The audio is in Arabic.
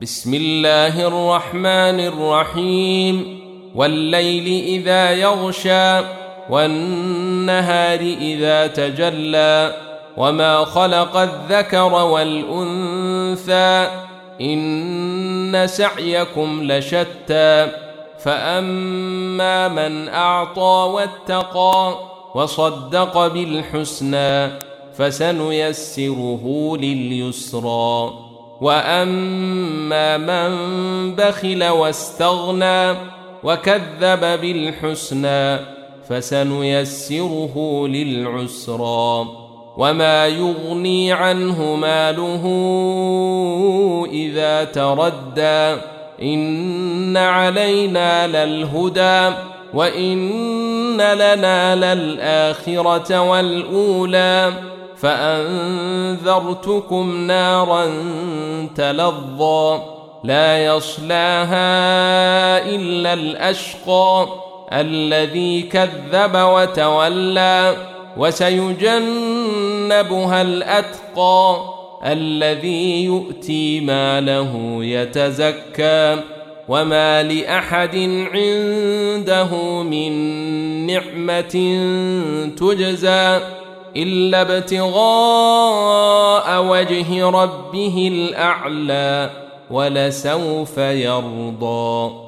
بسم الله الرحمن الرحيم والليل إذا يغشى والنهار إذا تجلى وما خلق الذكر والأنثى إن سعيكم لشتى فأما من أعطى واتقى وصدق بالحسنى فسنيسره لليسرى وأما من بخل واستغنى وكذب بالحسنى فسنيسره للعسرى وما يغني عنه ماله إذا تردى إن علينا للهدى وإن لنا للآخرة والأولى فأنذرتكم نارا تلظى لا يصلاها إلا الأشقى الذي كذب وتولى وسيجنبها الأتقى الذي يؤتي ماله يتزكى وما لأحد عنده من نعمة تجزى إلا ابتغاء وجه ربه الأعلى ولسوف يرضى.